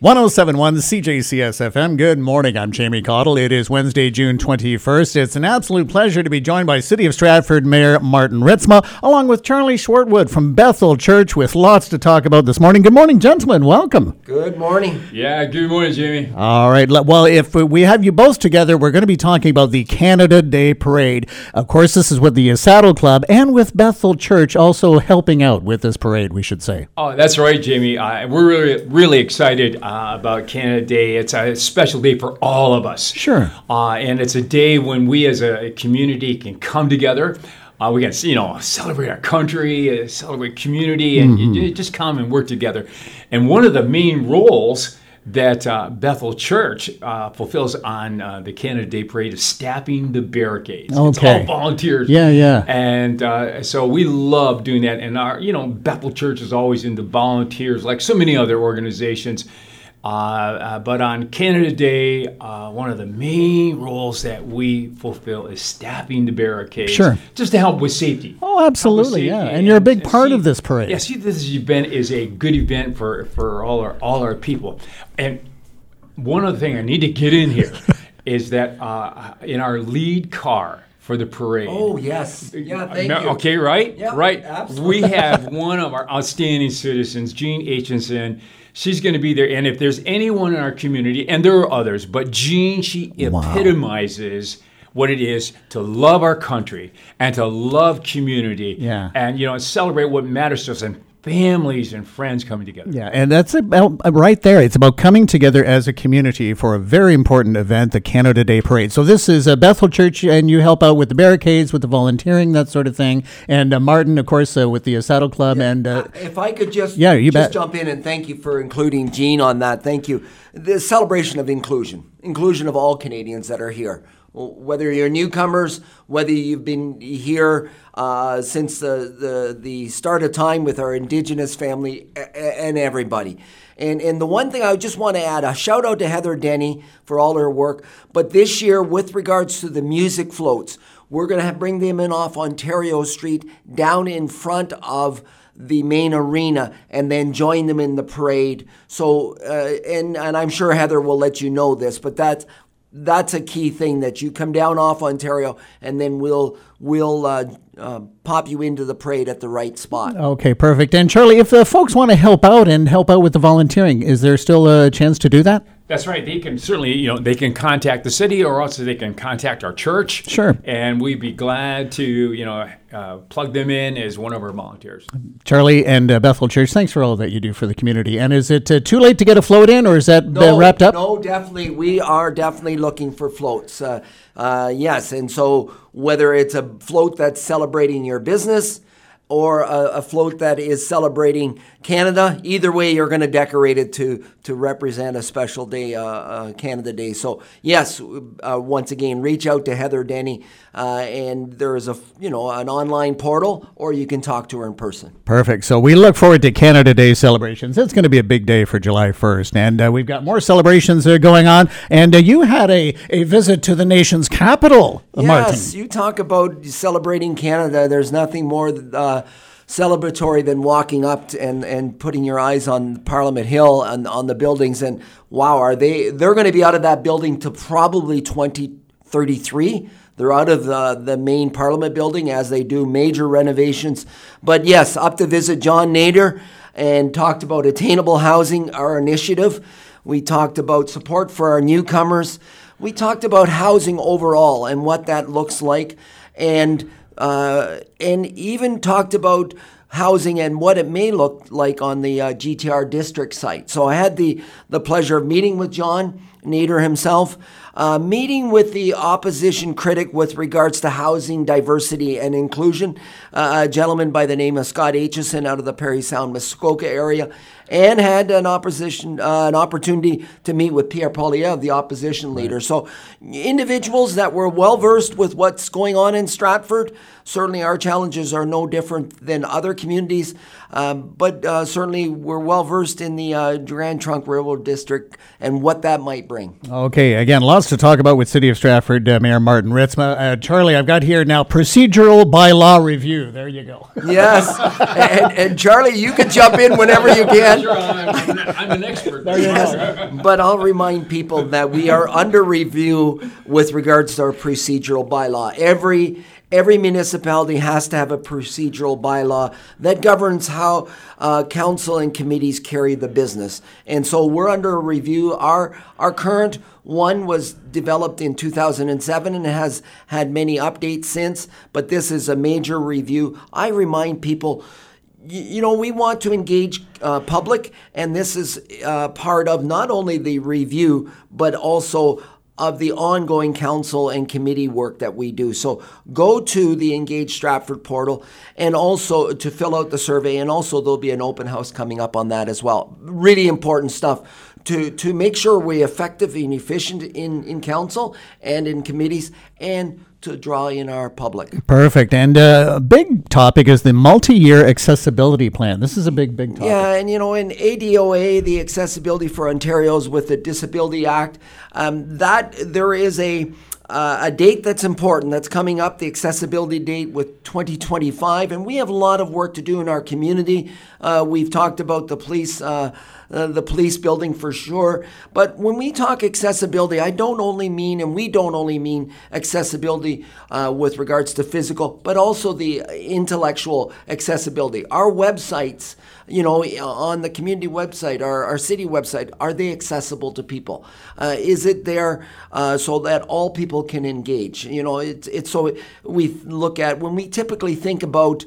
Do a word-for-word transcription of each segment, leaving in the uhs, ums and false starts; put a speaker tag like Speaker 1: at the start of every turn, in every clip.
Speaker 1: one oh seven point one C J C S F M. Good morning. I'm Jamie Cottle. It is Wednesday, June twenty-first. It's an absolute pleasure to be joined by City of Stratford Mayor Martin Ritzma, along with Charlie Schwartwood from Bethel Church, with lots to talk about this morning. Good morning, gentlemen. Welcome.
Speaker 2: Good morning.
Speaker 3: Yeah, good morning, Jamie.
Speaker 1: All right. Well, if we have you both together, we're going to be talking about the Canada Day Parade. Of course, this is with the Saddle Club and with Bethel Church also helping out with this parade, we should say.
Speaker 3: Oh, that's right, Jamie. Uh, we're really, really excited uh, about Canada Day. It's a special day for all of us.
Speaker 1: Sure.
Speaker 3: Uh, and it's a day when we as a community can come together. Uh, we can, you know, celebrate our country, uh, celebrate community, and mm-hmm. you, you just come and work together. And one of the main roles that uh, Bethel Church uh, fulfills on uh, the Canada Day Parade is staffing the barricades.
Speaker 1: Okay.
Speaker 3: It's all volunteers.
Speaker 1: Yeah, yeah.
Speaker 3: And uh, so we love doing that. And our, you know, Bethel Church is always into volunteers, like so many other organizations. Uh, uh, but on Canada Day, uh, one of the main roles that we fulfill is staffing the barricades.
Speaker 1: Sure.
Speaker 3: Just to help with safety.
Speaker 1: Oh, absolutely, yeah. And, and you're a big part
Speaker 3: see,
Speaker 1: of this parade.
Speaker 3: Yeah, see, this event is a good event for, for all our all our people. And one other thing I need to get in here is that uh, in our lead car for the parade.
Speaker 2: Oh, yes. Yeah, thank you.
Speaker 3: Okay, right?
Speaker 2: Yeah,
Speaker 3: right.
Speaker 2: Absolutely.
Speaker 3: We have one of our outstanding citizens, Jean Aitchison. She's going to be there, and if there's anyone in our community, and there are others, but Jean, she epitomizes wow. what it is to love our country and to love community,
Speaker 1: yeah.
Speaker 3: and you know, celebrate what matters to us, and families and friends coming together.
Speaker 1: Yeah, and that's about right there. It's about coming together as a community for a very important event, the Canada Day Parade. So this is a Bethel Church, and you help out with the barricades, with the volunteering, that sort of thing. And uh, Martin, of course, uh, with the uh, Saddle Club.
Speaker 2: Yeah,
Speaker 1: and uh,
Speaker 2: if I could just,
Speaker 1: yeah, you
Speaker 2: just
Speaker 1: bet.
Speaker 2: jump in and thank you for including Jean on that. Thank you. The celebration of inclusion, inclusion of all Canadians that are here. Whether you're newcomers, whether you've been here uh, since the, the the start of time with our Indigenous family and everybody. And and the one thing I just want to add, a shout out to Heather Denny for all her work. But this year, with regards to the music floats, we're going to bring them in off Ontario Street down in front of the main arena and then join them in the parade. So, uh, and, and I'm sure Heather will let you know this, but that's That's a key thing, that you come down off Ontario and then we'll we'll uh, uh, pop you into the parade at the right spot.
Speaker 1: Okay, perfect. And Charlie, if the folks want to help out and help out with the volunteering, is there still a chance to do that?
Speaker 3: That's right. They can certainly, you know, they can contact the city, or also they can contact our church.
Speaker 1: Sure.
Speaker 3: And we'd be glad to, you know, uh, plug them in as one of our volunteers.
Speaker 1: Charlie and uh, Bethel Church, thanks for all that you do for the community. And is it uh, too late to get a float in, or is that
Speaker 2: no,
Speaker 1: uh, wrapped up?
Speaker 2: No, definitely. We are definitely looking for floats. Uh, uh, yes, and so whether it's a float that's celebrating your business or a, a float that is celebrating Canada, either way, you're going to decorate it to to represent a special day, uh, uh, Canada Day. So yes, uh, once again, reach out to Heather Denny, uh, and there is a you know an online portal, or you can talk to her in person.
Speaker 1: Perfect. So we look forward to Canada Day celebrations. It's going to be a big day for July first, and uh, we've got more celebrations uh, going on. And uh, you had a, a visit to the nation's capital, uh,
Speaker 2: yes,
Speaker 1: Martin.
Speaker 2: Yes, you talk about celebrating Canada. There's nothing more Uh, celebratory than walking up to and, and putting your eyes on Parliament Hill and on the buildings, and wow, are they they're going to be out of that building to probably twenty thirty-three. They're out of the, the main Parliament building as they do major renovations. But yes, up to visit John Nader and talked about attainable housing, our initiative. We talked about support for our newcomers. We talked about housing overall and what that looks like, and Uh, and even talked about housing and what it may look like on the uh, G T R district site. So I had the, the pleasure of meeting with John Nader himself, uh, meeting with the opposition critic with regards to housing, diversity, and inclusion, uh, a gentleman by the name of Scott Aitchison out of the Parry Sound, Muskoka area, and had an opposition, uh, an opportunity to meet with Pierre Poilievre, the opposition leader. Right. So individuals that were well-versed with what's going on in Stratford. Certainly our challenges are no different than other communities, um, but uh, certainly we're well-versed in the uh, Grand Trunk Railroad District and what that might bring. bring.
Speaker 1: Okay, again, lots to talk about with City of Stratford uh, Mayor Martin Ritzma. Uh, Charlie, I've got here now procedural bylaw review. There you go.
Speaker 2: Yes, and, and Charlie, you can jump in whenever you can.
Speaker 3: Sure, I'm, I'm an expert.
Speaker 1: There you go.
Speaker 2: But I'll remind people that we are under review with regards to our procedural bylaw. Every Every municipality has to have a procedural bylaw that governs how uh, council and committees carry the business. And so we're under review. Our our current one was developed in two thousand seven and has had many updates since, but this is a major review. I remind people, you know, we want to engage uh, public, and this is uh, part of not only the review, but also of the ongoing council and committee work that we do. So go to the Engage Stratford portal and also to fill out the survey, and also there'll be an open house coming up on that as well. Really important stuff to, to make sure we're effective and efficient in, in council and in committees, and to draw in our public.
Speaker 1: Perfect. And uh, a big topic is the multi-year accessibility plan. This is a big, big topic.
Speaker 2: Yeah, and you know, in A D O A, the Accessibility for Ontarios with the Disability Act, um, that there is a uh, a date that's important that's coming up, the accessibility date with twenty twenty-five, and we have a lot of work to do in our community. Uh, we've talked about the police uh, Uh, the police building for sure. But when we talk accessibility, I don't only mean, and we don't only mean accessibility uh, with regards to physical, but also the intellectual accessibility. Our websites, you know, on the community website, our, our city website, are they accessible to people? Uh, is it there uh, so that all people can engage? You know, it's, it's so we look at, when we typically think about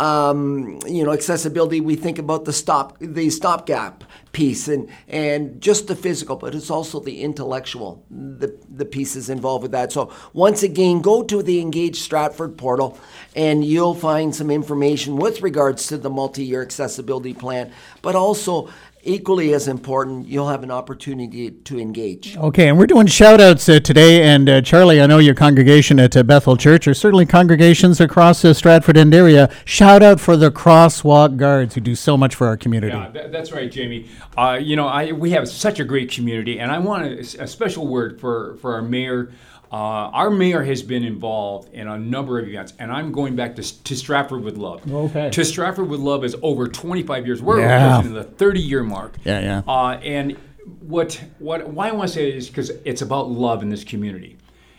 Speaker 2: Um, you know, accessibility, we think about the stop, the stopgap piece, and and just the physical, but it's also the intellectual, the the pieces involved with that. So once again, go to the Engage Stratford portal, and you'll find some information with regards to the multi-year accessibility plan, but also, equally as important, you'll have an opportunity to engage.
Speaker 1: Okay, and we're doing shout-outs uh, today, and uh, Charlie, I know your congregation at uh, Bethel Church, or certainly congregations across uh, Stratford and area, shout out for the crosswalk guards who do so much for our community.
Speaker 3: Yeah, that, that's right, Jamie. Uh, you know, I we have such a great community, and I want a, a special word for, for our mayor. Uh, our mayor has been involved in a number of events, and I'm going back to, to Stratford with Love.
Speaker 1: Okay.
Speaker 3: To Stratford with Love is over twenty-five years. We're
Speaker 1: Yeah.
Speaker 3: approaching the thirty-year mark.
Speaker 1: Yeah, yeah.
Speaker 3: Uh, and what what why I want to say it is because it's about love in this community.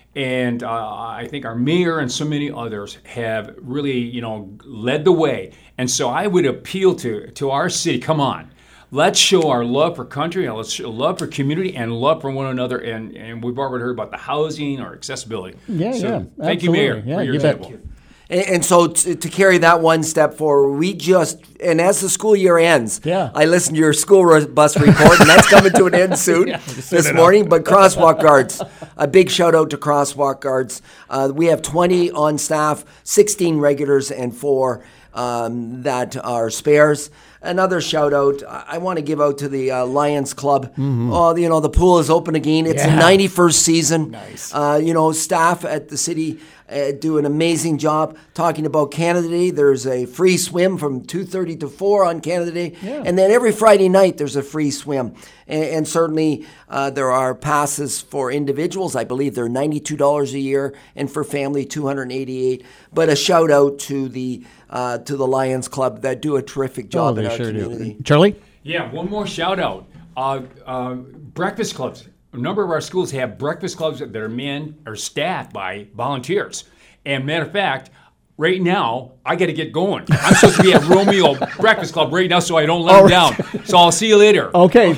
Speaker 3: And uh, I think our mayor and so many others have really, you know, led the way. And so I would appeal to to our city, come on. Let's show our love for country, and let's show love for community, and love for one another. And, and we've already heard about the housing or accessibility.
Speaker 1: Yeah,
Speaker 3: so
Speaker 1: yeah.
Speaker 3: Thank you, Mayor,
Speaker 1: Yeah,
Speaker 3: for your
Speaker 1: you bet.
Speaker 3: example.
Speaker 2: And, and so t- to carry that one step forward, we just, and as the school year ends,
Speaker 1: Yeah.
Speaker 2: I listened to your school ro- bus report, and that's coming to an end soon
Speaker 1: Yeah,
Speaker 2: this morning. But crosswalk guards, a big shout out to crosswalk guards. Uh, we have twenty on staff, sixteen regulars, and four um, that are spares. Another shout out, I want to give out to the uh, Lions Club. Mm-hmm. Oh, you know, the pool is open again. It's
Speaker 1: Yeah.
Speaker 2: the ninety-first season.
Speaker 1: Nice.
Speaker 2: Uh, you know, staff at the city uh, do an amazing job talking about Canada Day. There's a free swim from two thirty to four on Canada Day.
Speaker 1: Yeah.
Speaker 2: And then every Friday night there's a free swim. And, and certainly uh, there are passes for individuals. I believe they're ninety-two dollars a year, and for family two hundred eighty-eight dollars. But a shout out to the uh, to the Lions Club that do a terrific job
Speaker 1: Oh,
Speaker 2: in
Speaker 1: they
Speaker 2: our
Speaker 1: sure
Speaker 2: community.
Speaker 1: do. Charlie?
Speaker 3: Yeah, one more shout out. Uh, uh, breakfast clubs. A number of our schools have breakfast clubs that are manned or staffed by volunteers. And matter of fact, right now, I got to get going. I'm supposed to be at Romeo Breakfast Club right now so I don't let
Speaker 1: Oh,
Speaker 3: them down. So I'll see you later.
Speaker 1: Okay.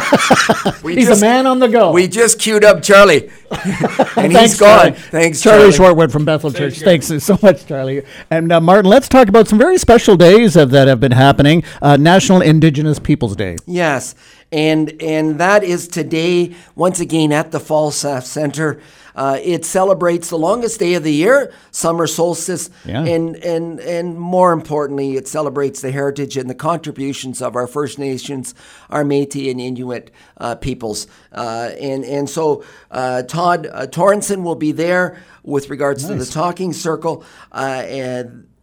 Speaker 2: We
Speaker 1: He's
Speaker 2: just-
Speaker 1: a man on the go.
Speaker 2: We just queued up Charlie, and
Speaker 1: Thanks,
Speaker 2: he's gone.
Speaker 1: Charlie.
Speaker 2: Thanks,
Speaker 1: Charlie
Speaker 2: Charlie.
Speaker 1: Shortwood from Bethel Church.
Speaker 3: Thanks,
Speaker 1: Thanks so much, Charlie. And uh, Martin, let's talk about some very special days of, that have been happening. Uh, National Indigenous Peoples Day.
Speaker 2: Yes, and and that is today, once again, at the Falstaff Center. Uh, it celebrates the longest day of the year, summer solstice,
Speaker 1: Yeah.
Speaker 2: and, and, and more importantly, it celebrates the heritage and the contributions of our First Nations, our Métis and Inuit uh, peoples. Uh, and, and so uh, Todd uh, Torrenson will be there with regards to the talking circle, uh, and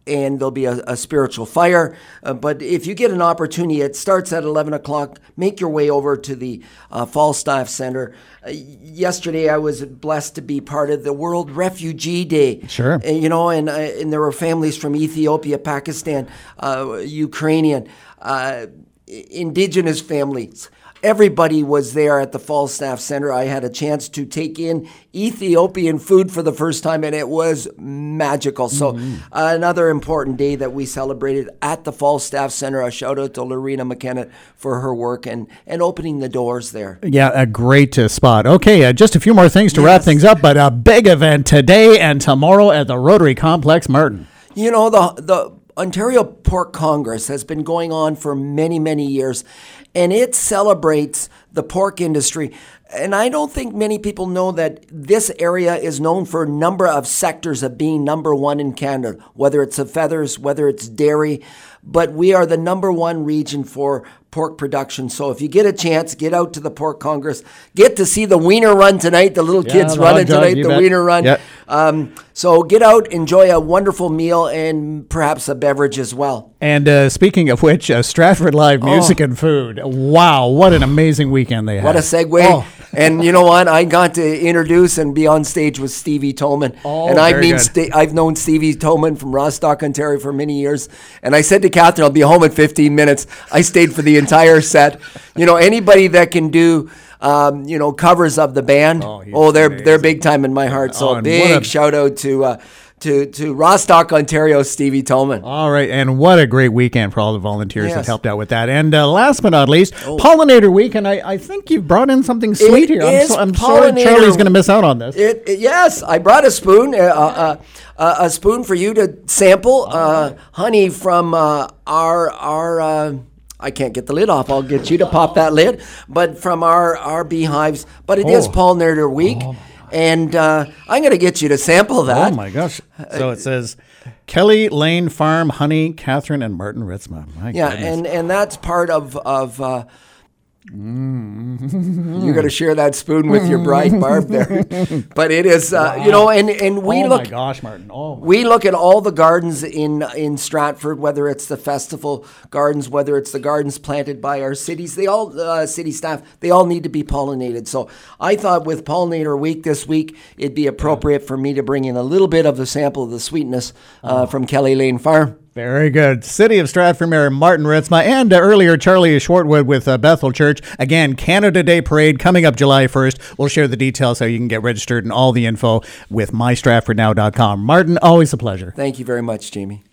Speaker 2: and there'll be a, a spiritual fire. Uh, but if you get an opportunity, it starts at eleven o'clock. Make your way over to the uh, Falstaff Center. Uh, yesterday, I was blessed to be part of the World Refugee Day.
Speaker 1: Sure.
Speaker 2: And, you know, and, uh, and there were families from Ethiopia, Pakistan, uh, Ukrainian, uh, indigenous families. Everybody was there at the Falstaff Center. I had a chance to take in Ethiopian food for the first time, and it was magical. So mm-hmm. uh, another important day that we celebrated at the Falstaff Center. A shout out to Lorena McKenna for her work and, and opening the doors there.
Speaker 1: Yeah, a great uh, spot. Okay, uh, just a few more things to yes. wrap things up, but a big event today and tomorrow at the Rotary Complex, Martin.
Speaker 2: You know, the the Ontario Pork Congress has been going on for many, many years, and it celebrates the pork industry. And I don't think many people know that this area is known for a number of sectors of being number one in Canada, whether it's the feathers, whether it's dairy, but we are the number one region for pork production. So if you get a chance, get out to the Pork Congress. Get to see the Wiener Run tonight. The little yeah, kids the running tonight, the bet. Wiener Run. Yep. Um, so get out, enjoy a wonderful meal, and perhaps a beverage as well.
Speaker 1: And uh, speaking of which, uh, Stratford Live Music oh. and Food. Wow, what an amazing weekend they had.
Speaker 2: What a segue. Oh. And you know what? I got to introduce and be on stage with Stevie Toman.
Speaker 1: Oh,
Speaker 2: and I've,
Speaker 1: mean,
Speaker 2: sta- I've known Stevie Toman from Rostock, Ontario for many years. And I said to Catherine, I'll be home in fifteen minutes. I stayed for the entire set. You know, anybody that can do, um, you know, covers of the band, oh, oh they're amazing. They're big time in my heart. So oh, big a- shout out to... Uh, To, to Rostock, Ontario, Stevie Toman.
Speaker 1: All right, and what a great weekend for all the volunteers
Speaker 2: yes.
Speaker 1: that helped out with that. And uh, last but not least, oh. Pollinator Week, and I, I think you've brought in something sweet
Speaker 2: it
Speaker 1: here.
Speaker 2: I'm, so,
Speaker 1: I'm sorry Charlie's going to miss out on this.
Speaker 2: It, it, yes, I brought a spoon, uh, uh, uh, a spoon for you to sample. Uh, honey from uh, our... our uh, I can't get the lid off. I'll get you to pop that lid. But from our, our beehives. But it oh. is Pollinator Week. Oh. And uh, I'm going to get you to sample that.
Speaker 1: Oh, my gosh. So it says Kelly Lane Farm, Honey, Catherine, and Martin Ritzma. My
Speaker 2: yeah,
Speaker 1: goodness.
Speaker 2: and, and that's part of... of uh, mm. You're going to share that spoon with your bride, Barb, there. But it is, uh, wow. you know, and, and we
Speaker 1: oh
Speaker 2: look...
Speaker 1: Oh, my gosh, Martin. Oh, my
Speaker 2: we look at all the gardens in in Stratford, whether it's the festival gardens, whether it's the gardens planted by our cities, they all, uh, city staff, they all need to be pollinated. So I thought with Pollinator Week this week, it'd be appropriate for me to bring in a little bit of the sample of the sweetness uh, oh. from Kelly Lane Farm.
Speaker 1: Very good. City of Stratford Mayor Martin Ritzma, and uh, earlier Charlie Shortwood with uh, Bethel Church. Again, Canada Day Parade coming up July first. We'll share the details so you can get registered and all the info with my stratford now dot com. Martin, always a pleasure.
Speaker 2: Thank you very much, Jamie.